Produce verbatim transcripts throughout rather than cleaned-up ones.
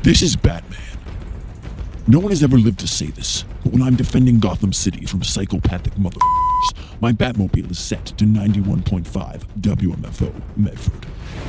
This is Batman. No one has ever lived to say this, but when I'm defending Gotham City from psychopathic motherfuckers, my Batmobile is set to ninety-one point five W M F O Medford.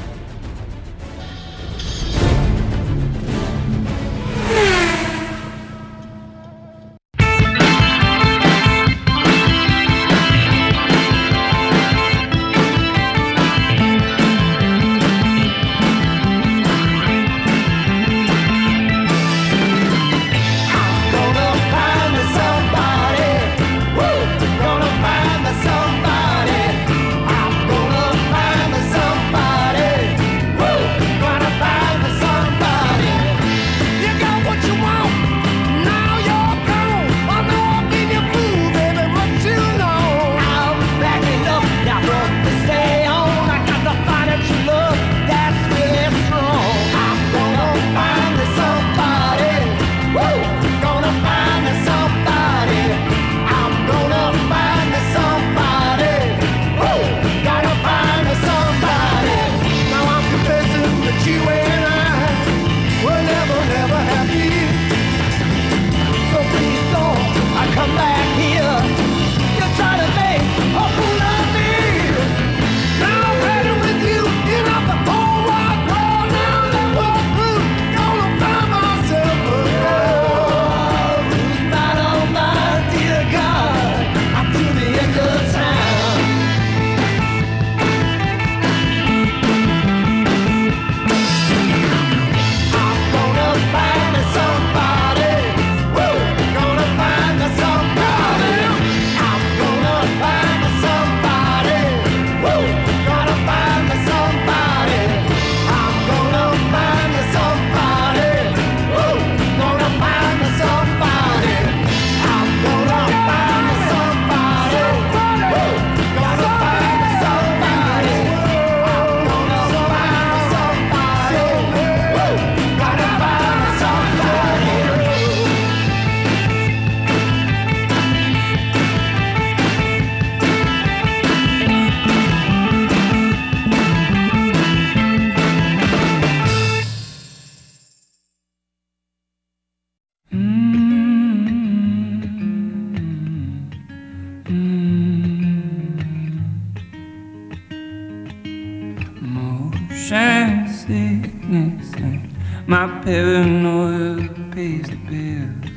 Motion sickness and my paranoia pays the bills.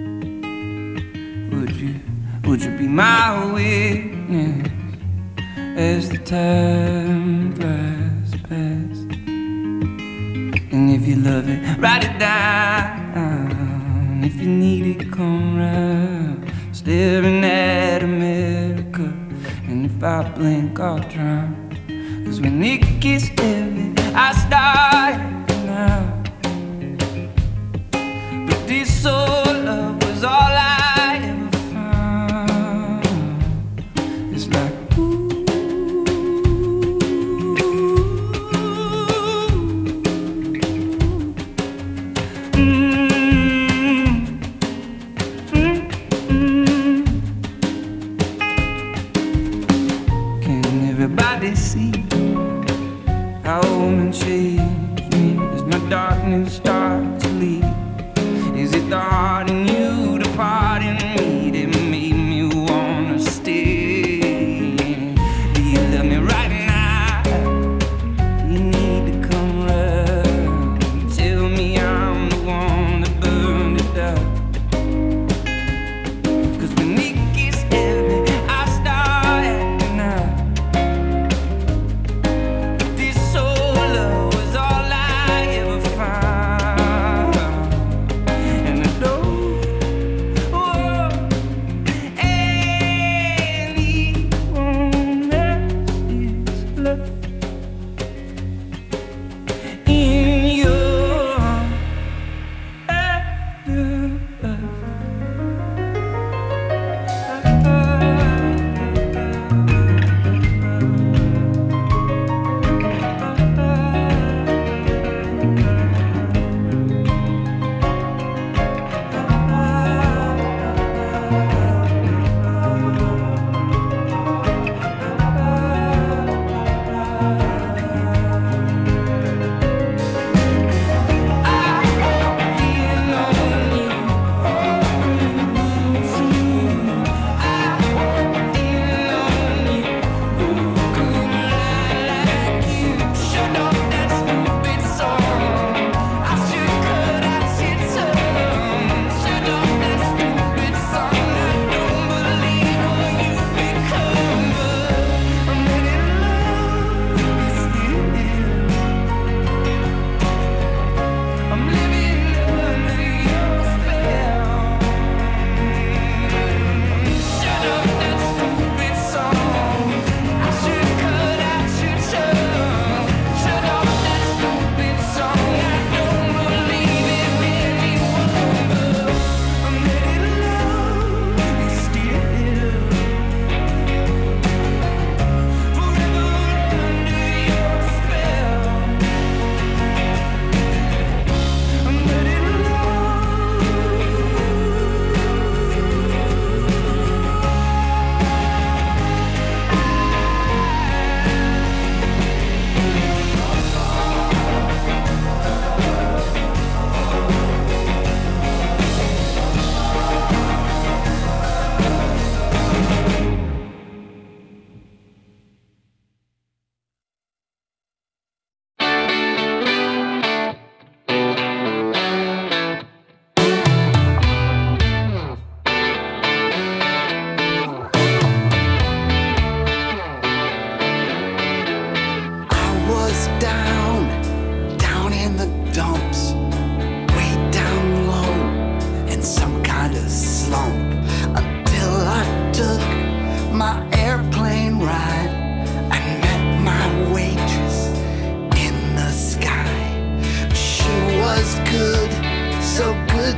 Would you, would you be my witness as the time flies past? And if you love it, write it down. If you need it, come round. Staring at America, and if I blink, I'll drown. Cause when it gets heavy, I start now. But this soul love was all I ever found. It's like ooh, mm, mm, mm. Can everybody see how a woman changed me? Is my dark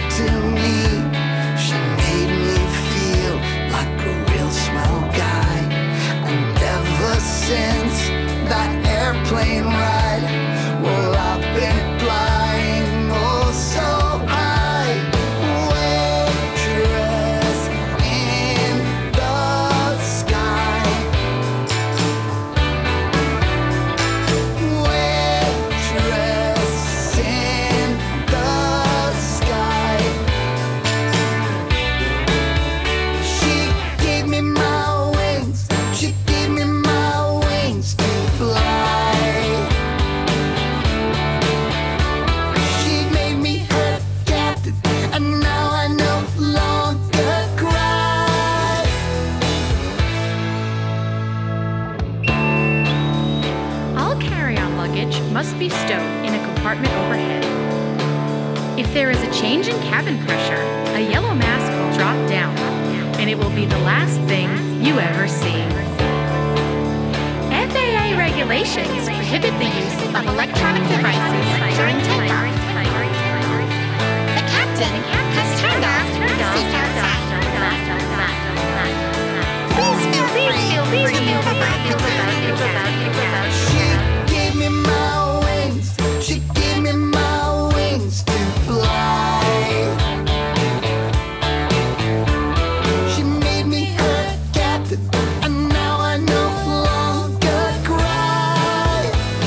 to me. She made me feel like a real swell guy. And ever since that airplane ride, well, I've been flying oh so high. Waitress in the sky. Waitress in the sky. She gave me my wings. She gave me my wings to fly. She made me her captain, and now I no longer cry. All carry-on luggage must be stowed in a compartment overhead. If there is a change in cabin pressure, a yellow mask will drop down, and it will be the last thing you ever see. F A A regulations prohibit the use of electronic devices during takeoff. The captain has turned off the seatbelt sign. Please feel free to move about your cabin. She gave me my wings. She gave me my wings to fly. She made me her captain, and now I no longer cry.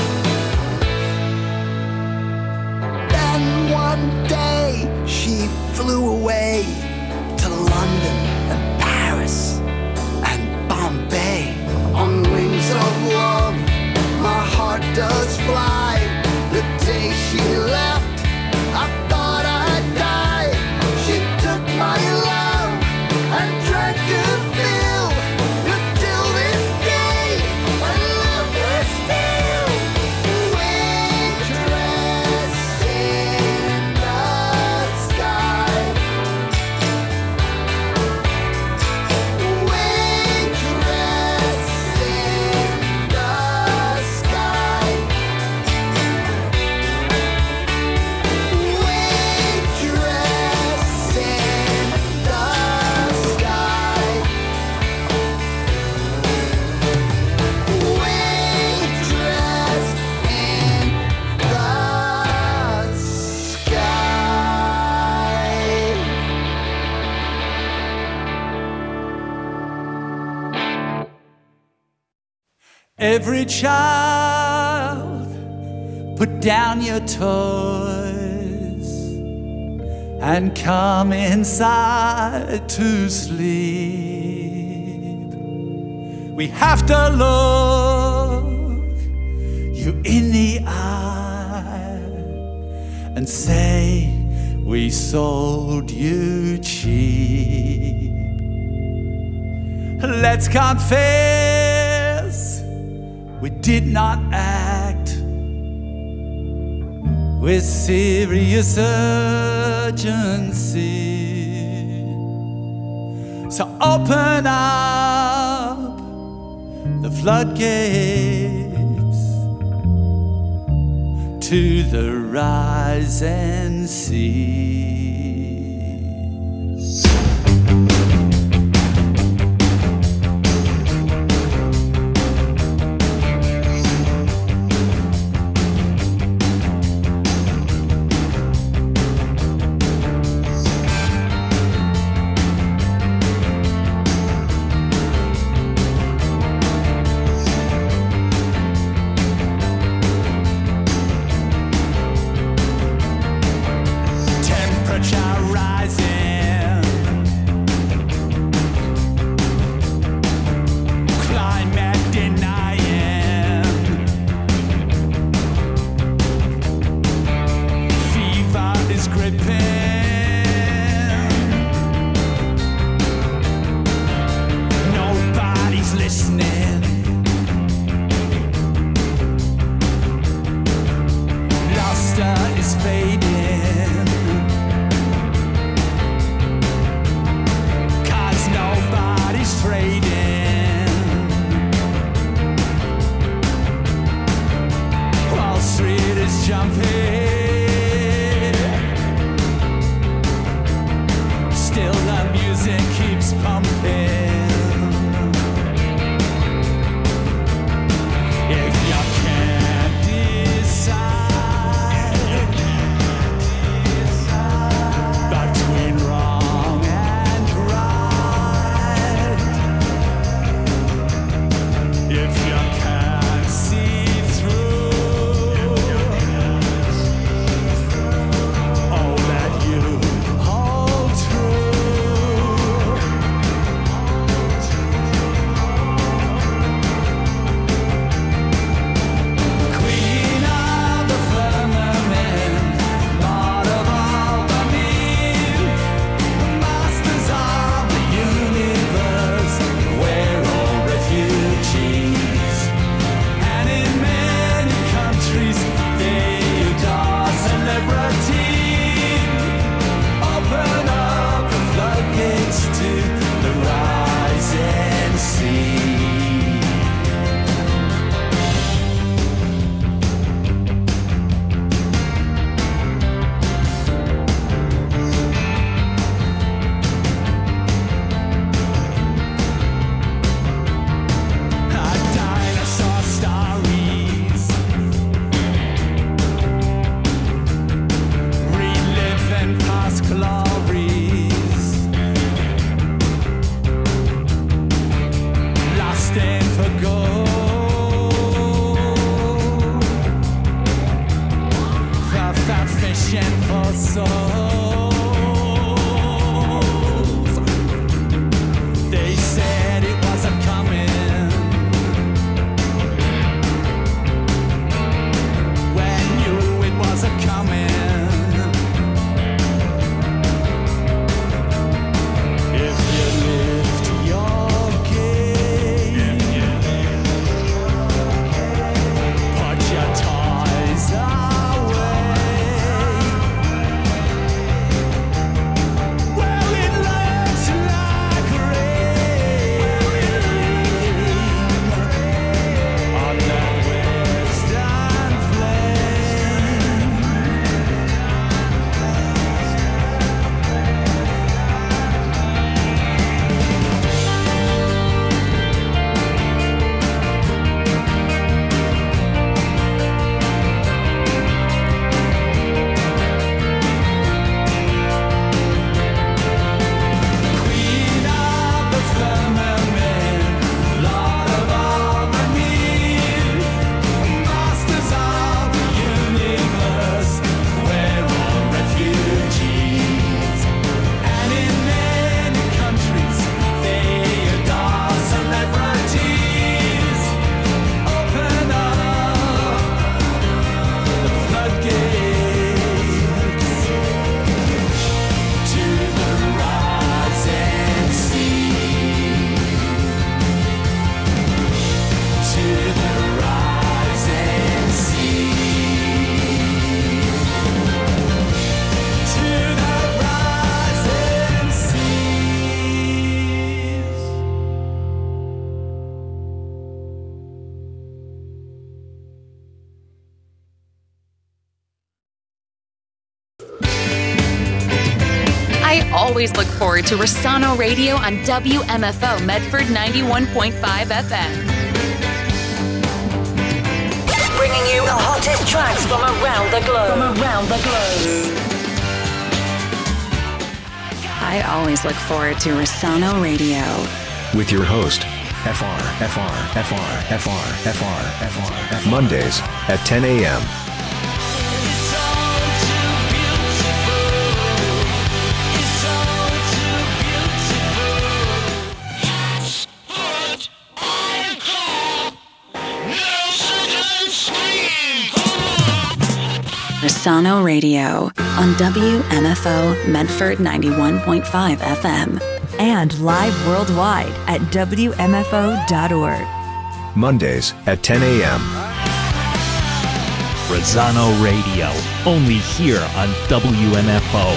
Then one day she flew away to London and Paris and Bombay on wings of love. My heart does fly. The day she left, I thought I'd die. She took my love and tried to fill. Until this day, I love her still. Waitress in the sky. Waitress in the sky. Waitress in the sky. Waitress in the sky. Every child, put down your toys and come inside to sleep. We have to look you in the eye and say we sold you cheap. Let's confess, we did not act with serious urgency. So open up the floodgates to the rising sea. for souls. They said it was a coming when you it was a coming. If you lift your gaze, put your toys away. Well, it looks like rain on the western flame. Queen of the firmament, Lord of all the need, masters of the universe, we're all refugees. And in many countries, they adore celebrities. Open up the floodgates to the rising sea, to the rising sea, to the rising seas. I always look forward to Rossano Radio on W M F O Medford ninety-one point five F M. Bringing you the hottest tracks from around the globe. From around the globe. I always look forward to Rossano Radio. With your host, F R, F R, F R, F R, F R, F R, F R. Mondays at ten a.m. It's all too beautiful. It's all too beautiful. Rossano Radio on W M F O Medford ninety-one point five F M. And live worldwide at W M F O dot org. Mondays at ten a.m. Rossano Radio, only here on W M F O.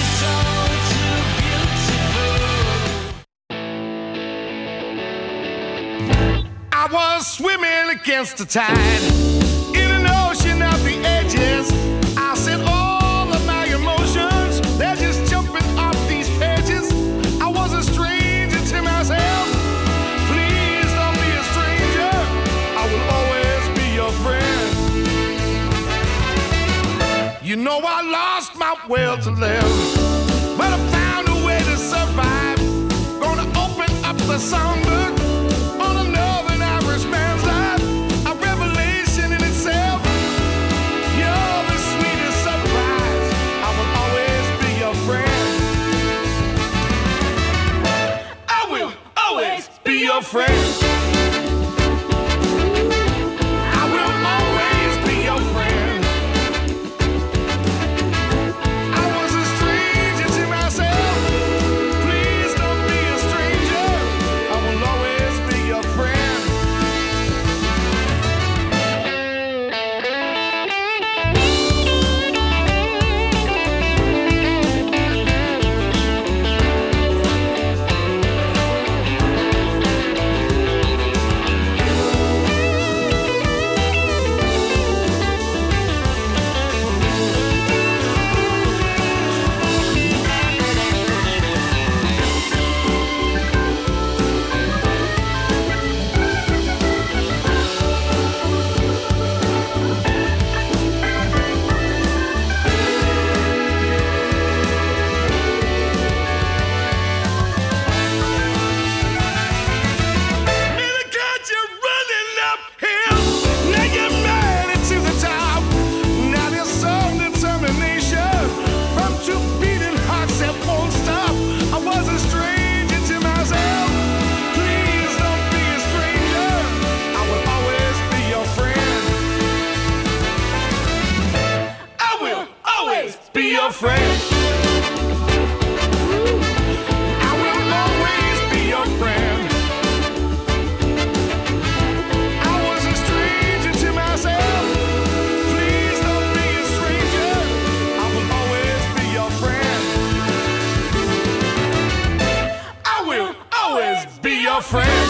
I was swimming against the tide in an ocean of the edges. I said all of my emotions, they're just jumping off these pages. I was a stranger to myself. Please don't be a stranger. I will always be your friend. You know I lost my will to live, but I found a way to survive. Gonna open up the songbook on a Northern Irishman's life. A revelation in itself. You're the sweetest surprise. I will always be your friend. I will always be your friend. I will always be your friend. I was a stranger to myself. Please don't be a stranger. I will friend. I will always be your friend. I was a stranger to myself. Please don't be a stranger. I will always be your friend. I will always be your friend.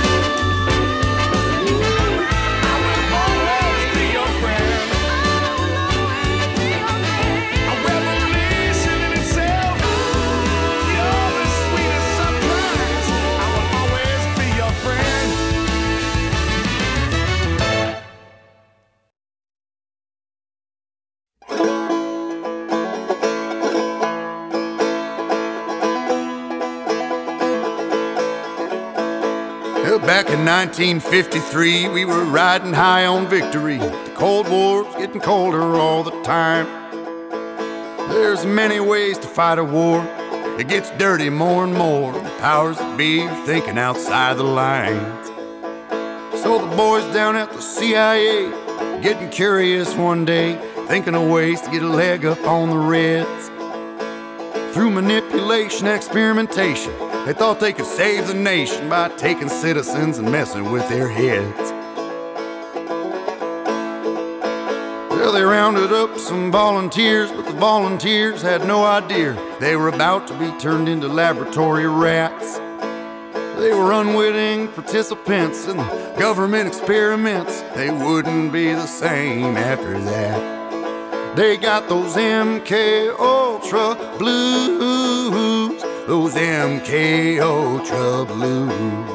Back in nineteen fifty-three, we were riding high on victory. The Cold War's getting colder all the time. There's many ways to fight a war. It gets dirty more and more. The powers that be are thinking outside the lines. So the boys down at the C I A getting curious one day, thinking of ways to get a leg up on the Reds. Through manipulation, experimentation, they thought they could save the nation by taking citizens and messing with their heads. Well, they rounded up some volunteers, but the volunteers had no idea they were about to be turned into laboratory rats. They were unwitting participants in the government experiments. They wouldn't be the same after that. They got those M K Ultra blues, those M K Ultra blues.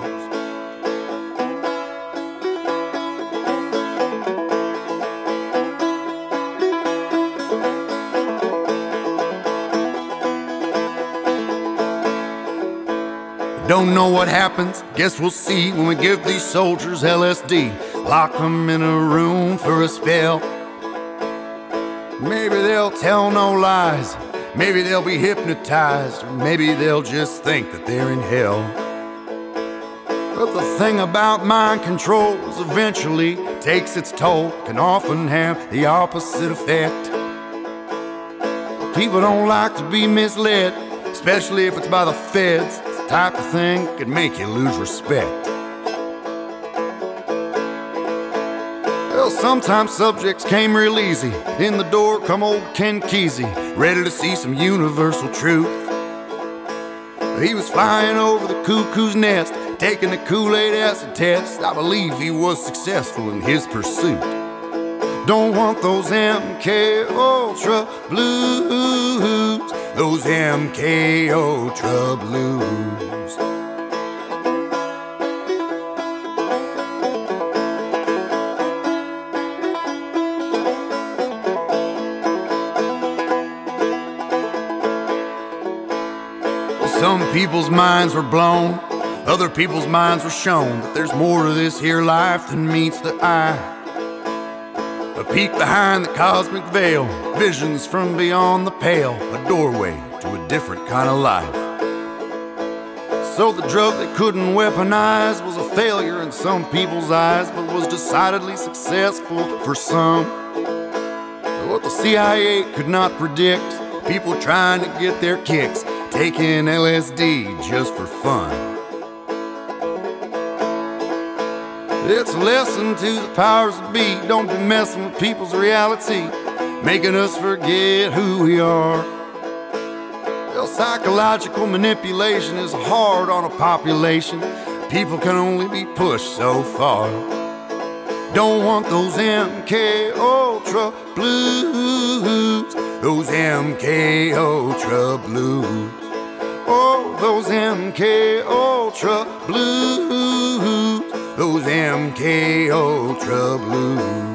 Don't know what happens, guess we'll see when we give these soldiers L S D. Lock them in a room for a spell. Maybe they'll tell no lies, maybe they'll be hypnotized, or maybe they'll just think that they're in hell. But the thing about mind control is eventually takes its toll, can often have the opposite effect. People don't like to be misled, especially if it's by the feds. It's the type of thing that could make you lose respect. Well, sometimes subjects came real easy. In the door come old Ken Kesey, ready to see some universal truth. He was flying over the cuckoo's nest, taking the Kool-Aid acid test. I believe he was successful in his pursuit. Don't want those M K Ultra blues, those M K Ultra blues. Some people's minds were blown, other people's minds were shown that there's more to this here life than meets the eye. A peek behind the cosmic veil, visions from beyond the pale, a doorway to a different kind of life. So the drug they couldn't weaponize was a failure in some people's eyes, but was decidedly successful for some. What the C I A could not predict, people trying to get their kicks, taking L S D just for fun. It's a lesson to the powers that be. Don't be messing with people's reality, making us forget who we are. Well, psychological manipulation is hard on a population. People can only be pushed so far. Don't want those M K Ultra blues, those M K Ultra blues. Oh, those M K Ultra blues, those M K Ultra blues.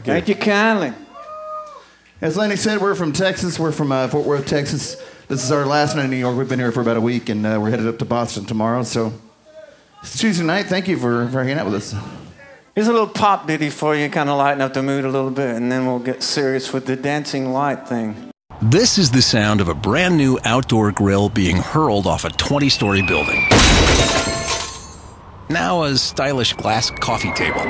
Thank you kindly. As Lenny said, we're from Texas. We're from uh, Fort Worth, Texas. This is our last night in New York. We've been here for about a week, and uh, we're headed up to Boston tomorrow. So it's Tuesday night. Thank you for, for hanging out with us. Here's a little pop ditty for you, kind of lighten up the mood a little bit, and then we'll get serious with the dancing light thing. This is the sound of a brand new outdoor grill being hurled off a twenty-story building. Now a stylish glass coffee table.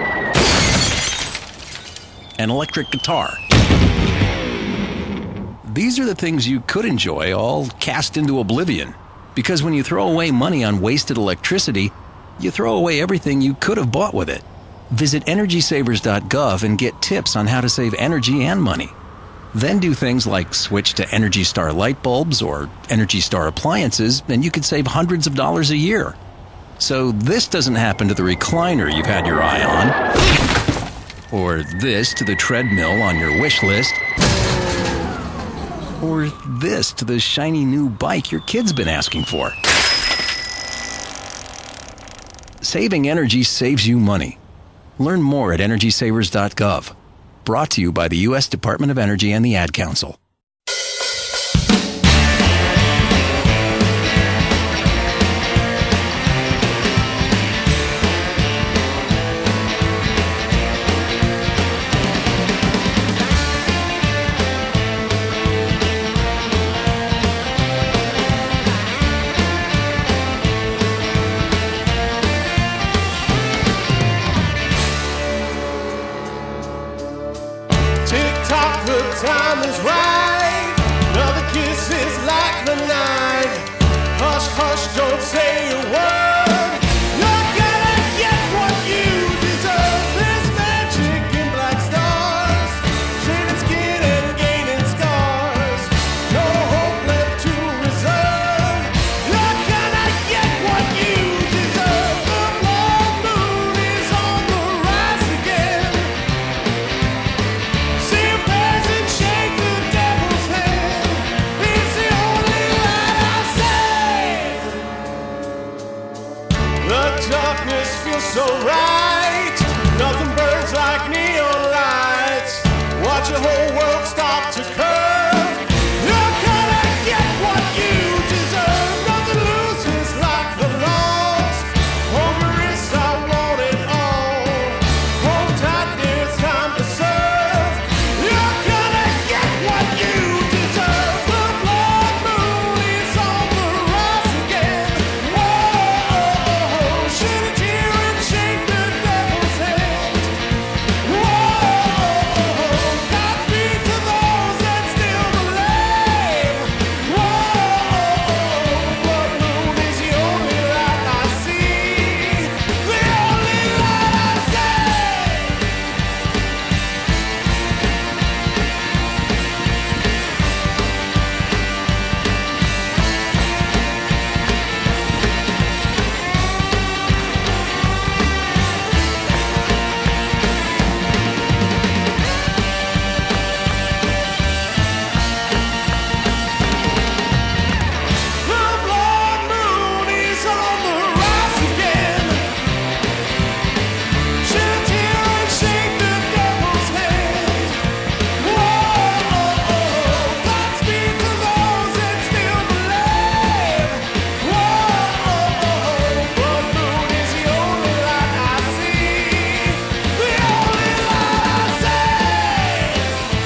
An electric guitar. These are the things you could enjoy, all cast into oblivion. Because when you throw away money on wasted electricity, you throw away everything you could have bought with it. Visit energy savers dot gov and get tips on how to save energy and money. Then do things like switch to Energy Star light bulbs or Energy Star appliances, and you could save hundreds of dollars a year. So this doesn't happen to the recliner you've had your eye on, or this to the treadmill on your wish list, or this to the shiny new bike your kid's been asking for. Saving energy saves you money. Learn more at energy savers dot gov. Brought to you by the U S Department of Energy and the Ad Council. Tick-tock, the time is right. Another kiss is like the night. Hush, hush, don't say a word. You're gonna get what you deserve. There's magic in black stars, shaded skin and gaining scars. No hope left to reserve. You're gonna get what you deserve. The blood moon is on the rise again. See a peasant shake the devil's hand. It's the only light I see. The darkness feels so right. Nothing burns like neon lights. Watch your whole world stop to curve. You're gonna get what you deserve. Nothing loses like the lost. Hold your wrist, I want it all. Hold tight, it's time to serve. You're gonna get what you deserve. The blood moon is on the rise again. Whoa, shed a tear and shake the devil's hand. Whoa, Godspeed to those that still believe. Whoa, blood moon is the only light I see. The only light I see. The blood moon is on the rise again. Shed a tear and shake the devil's hand. Whoa, Godspeed to those that still believe. Whoa, blood moon is the only light I see. The only light I see.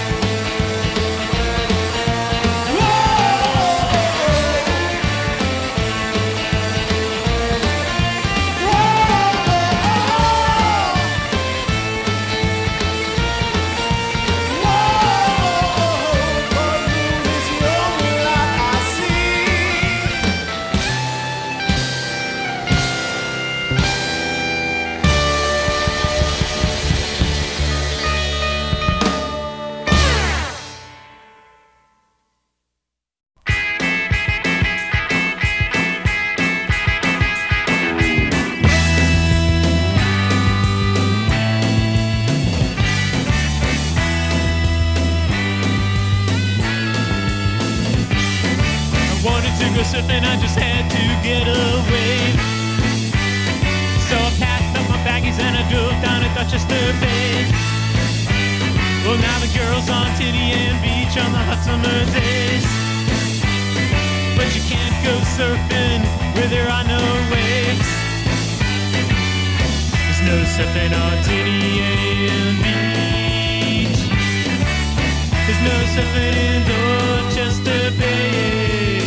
I wanted to go surfing, I just had to get away. So I packed up my baggies and I drove down to Dorchester Bay. Well, now the girls on Tinian Beach on the hot summer days. But you can't go surfing where there are no waves. There's no surfing on Tinian Beach. There's no surfing in Dorchester Bay.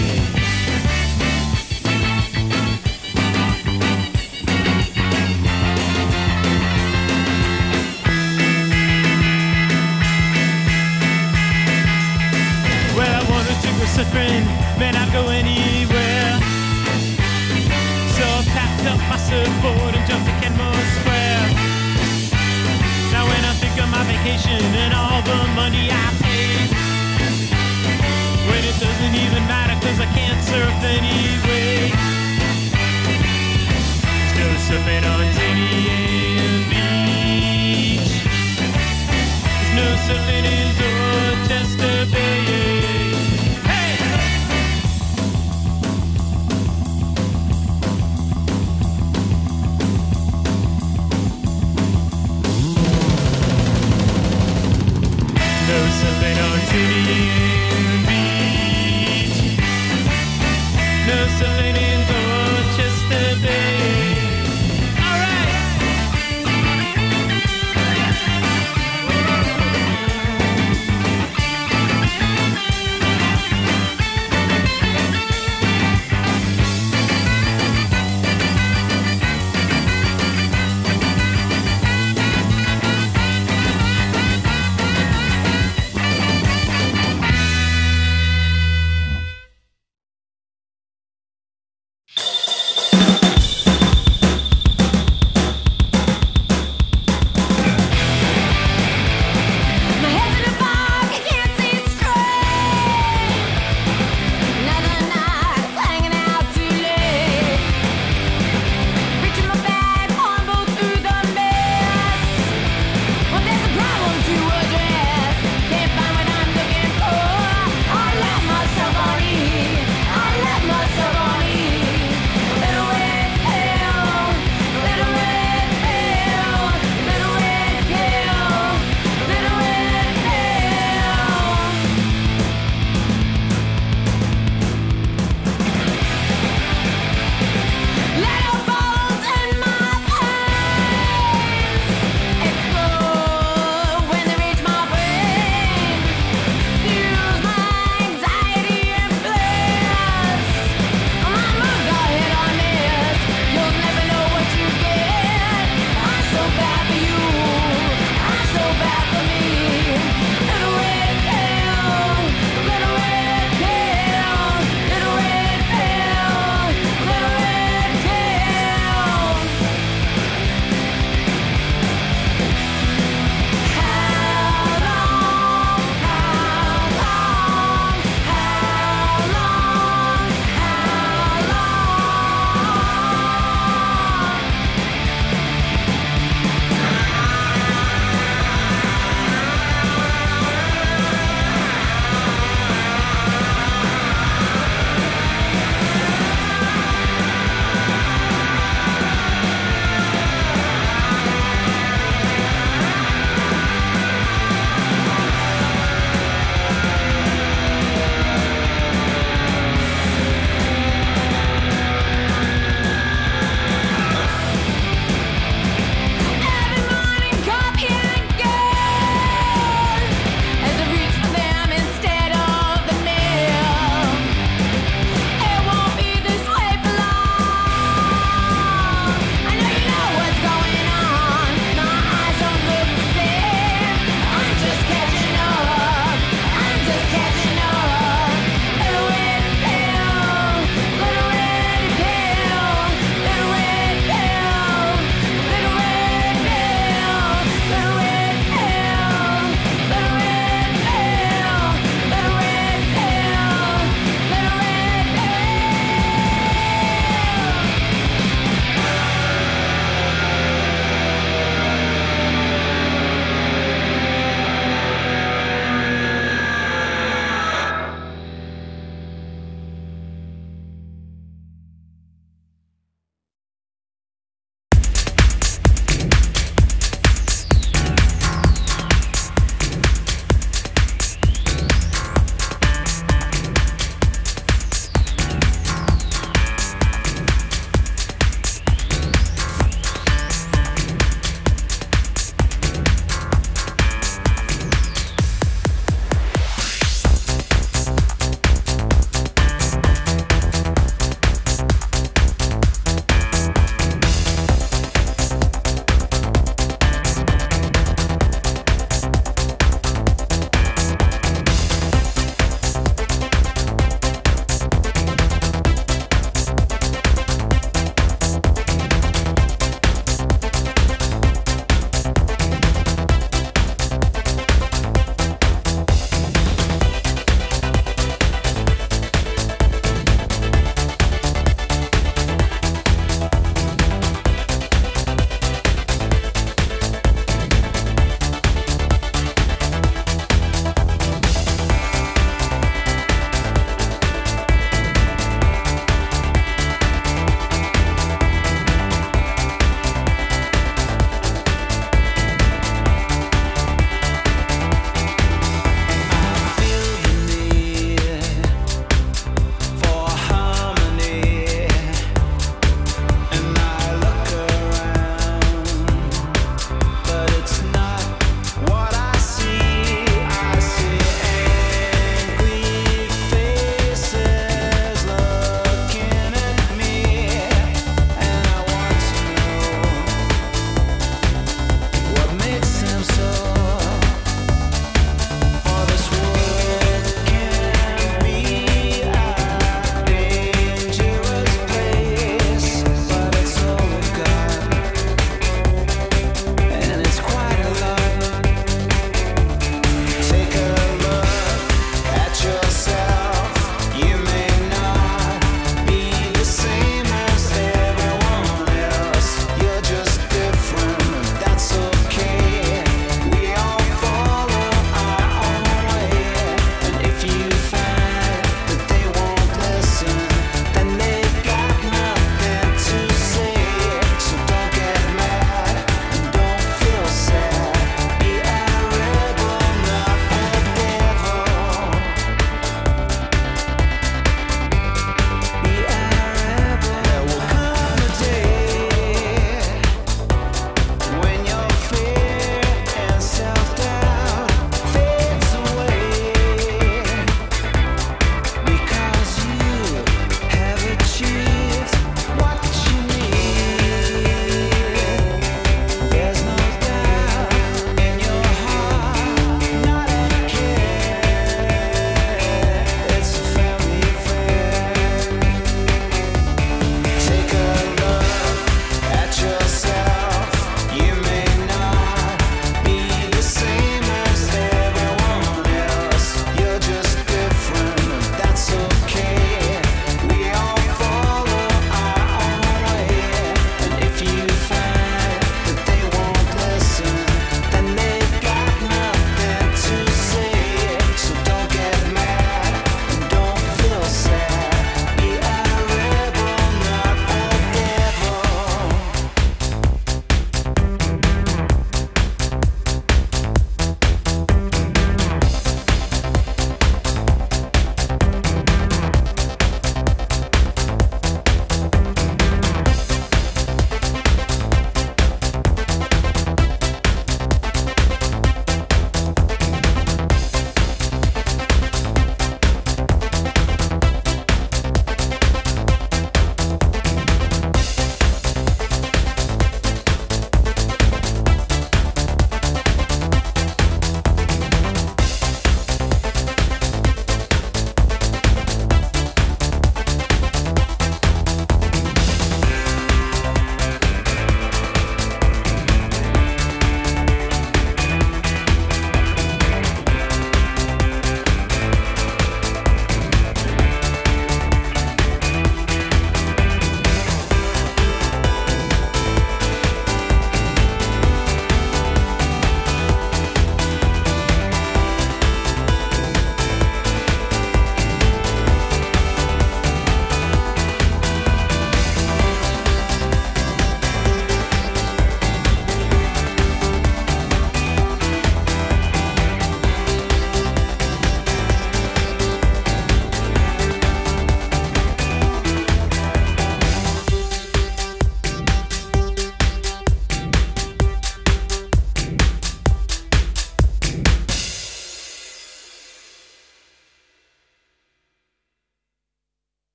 Surfing, man, I'd go anywhere. So I packed up my surfboard and jumped to Kenmore Square. Now when I think of my vacation and all the money I paid, when it doesn't even matter cause I can't surf anyway. There's no surfing on Tinian Beach. There's no surfing in Dorchester Bay. Surfing on Tinian Beach. No surfing in Dorchester Bay. Alright!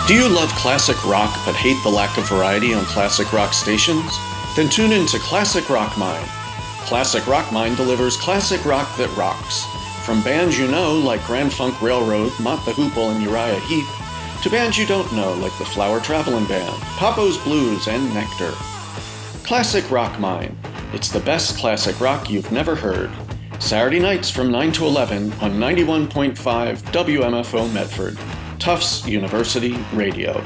Do you love classic rock but hate the lack of variety on classic rock stations? Then tune in to Classic Rock Mine. Classic Rock Mine delivers classic rock that rocks. From bands you know like Grand Funk Railroad, Mott the Hoople, and Uriah Heep, to bands you don't know like the Flower Traveling Band, Papo's Blues, and Nectar. Classic Rock Mine. It's the best classic rock you've never heard. Saturday nights from nine to eleven on ninety-one point five W M F O Medford. Tufts University Radio.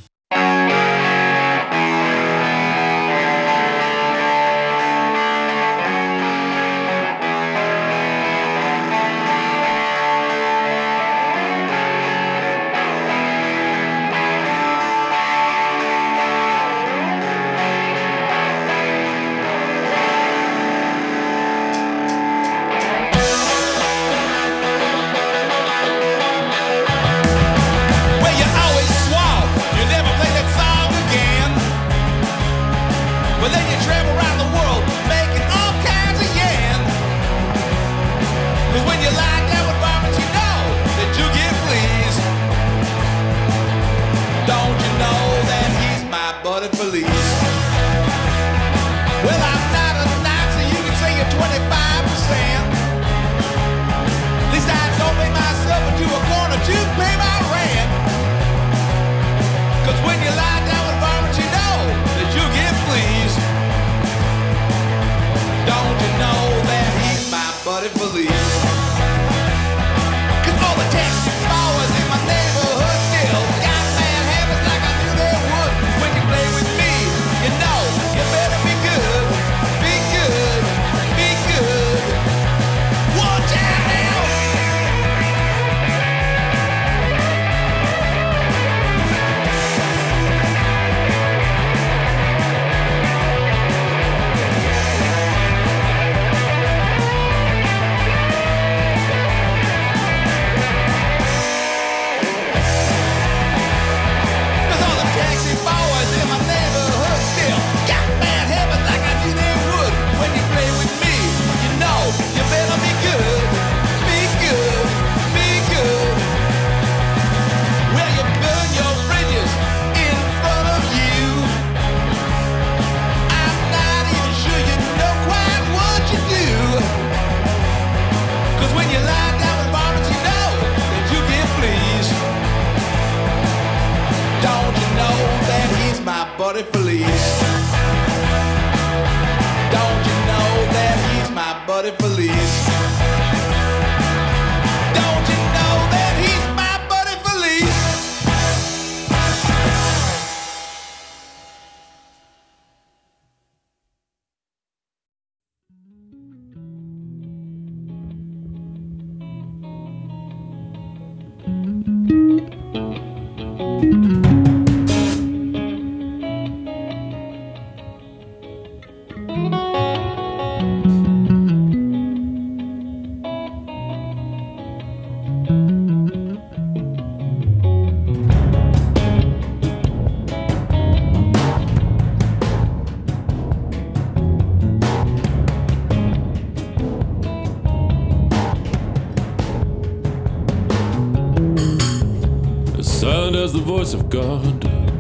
As the voice of God,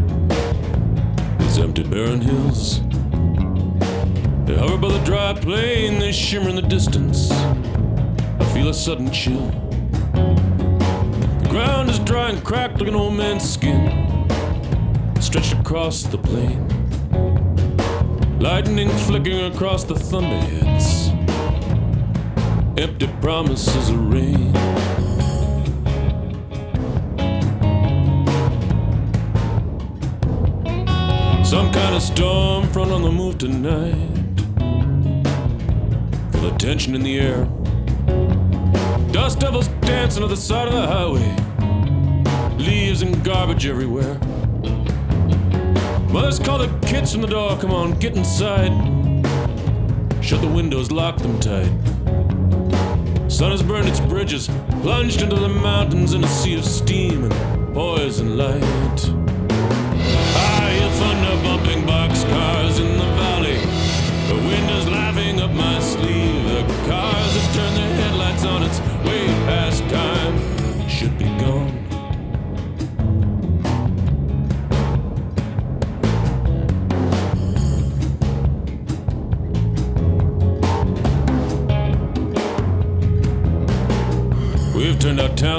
these empty barren hills, they hover by the dry plain, they shimmer in the distance. I feel a sudden chill. The ground is dry and cracked like an old man's skin, stretched across the plain. Lightning flicking across the thunderheads, empty promises of rain. Some kind of storm front on the move tonight. Feel the tension in the air. Dust devils dancing on the side of the highway. Leaves and garbage everywhere. Mothers call the kids from the door, come on, get inside. Shut the windows, lock them tight. Sun has burned its bridges, plunged into the mountains in a sea of steam and poison light. Thunder bumping boxcars in the valley. The wind is laughing up my sleeve. The cars have turned their headlights on. It's way past time. Should be gone.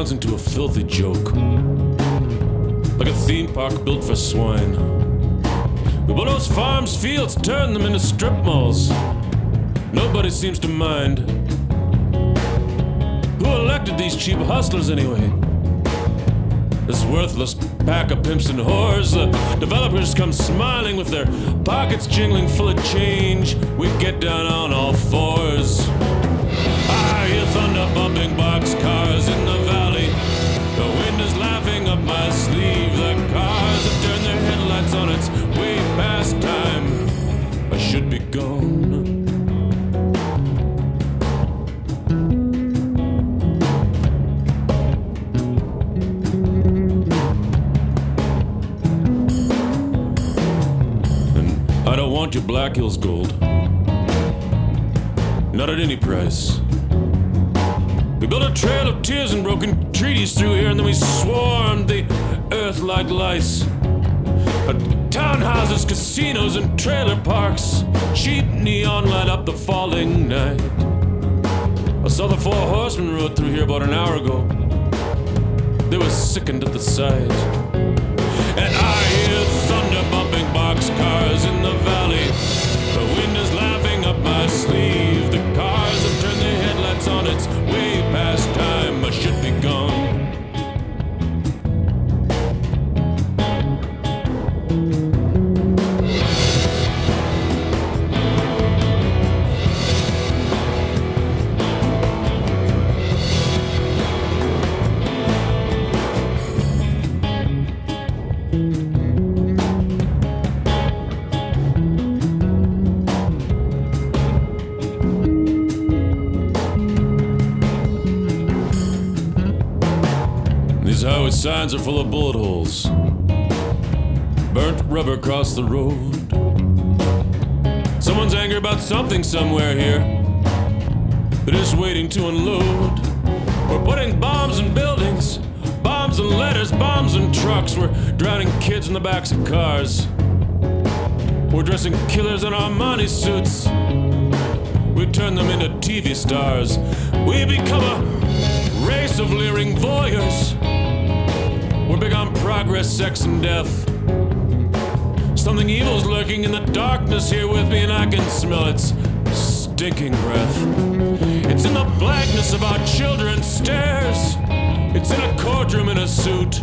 towns into a filthy joke, like a theme park built for swine. We bulldoze farms, fields, turn them into strip malls. Nobody seems to mind. Who elected these cheap hustlers anyway? This worthless pack of pimps and whores. The developers come smiling with their pockets jingling full of change. We get down on all fours. I hear thunder bumping boxcars in the valley. The wind is laughing up my sleeve. The cars have turned their headlights on. It's way past time. I should be gone. I don't want your Black Hills gold. Not at any price. We built a trail of tears and broken treaties through here, and then we swarmed the earth like lice. Uh, townhouses, casinos, and trailer parks. Cheap neon light up the falling night. I saw the four horsemen rode through here about an hour ago. They were sickened at the sight. And I hear thunder bumping boxcars in the valley. The wind is laughing up my sleeve. The cars have turned their headlights on. It's way past time. I should be gone. Highway signs are full of bullet holes. Burnt rubber across the road. Someone's angry about something somewhere here. They're just waiting to unload. We're putting bombs in buildings, bombs in letters, bombs in trucks. We're drowning kids in the backs of cars. We're dressing killers in Armani suits. We turn them into T V stars. We become a race of leering voyeurs. We're big on progress, sex, and death. Something evil's lurking in the darkness here with me, and I can smell its stinking breath. It's in the blackness of our children's stares. It's in a courtroom in a suit.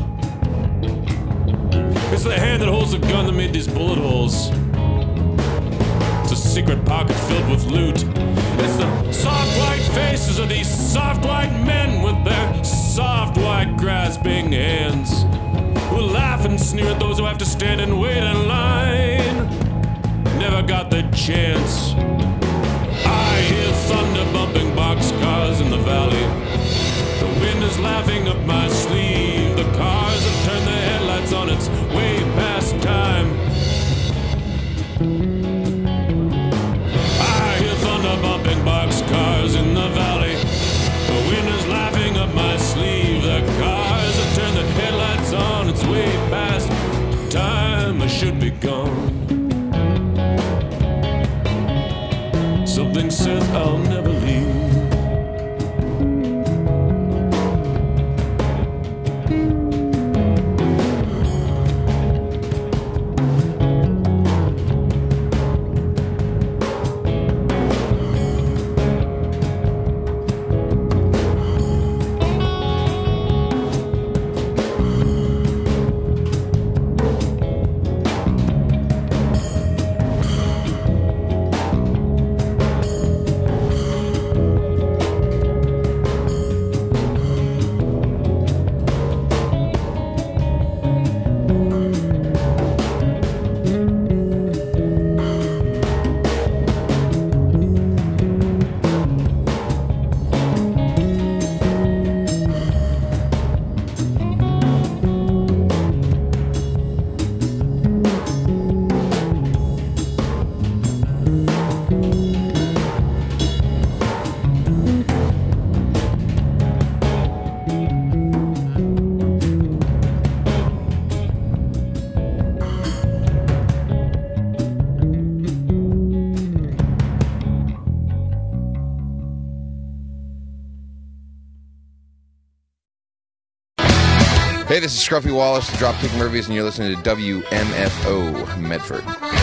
It's the hand that holds the gun that made these bullet holes. It's a secret pocket filled with loot. It's the soft white faces of these soft white men with their soft white grasping hands, who laugh and sneer at those who have to stand and wait in line. Never got the chance. I hear thunder bumping boxcars in the valley. The wind is laughing up my sleeve. The cars have turned their headlights on. It's way past time. Bumping boxcars in the valley. The wind is laughing up my sleeve. The cars have turned the headlights on. It's way past time. I should be gone. Something says I'll never leave. Hey, this is Scruffy Wallace, the Dropkick Murphys, and you're listening to W M F O Medford.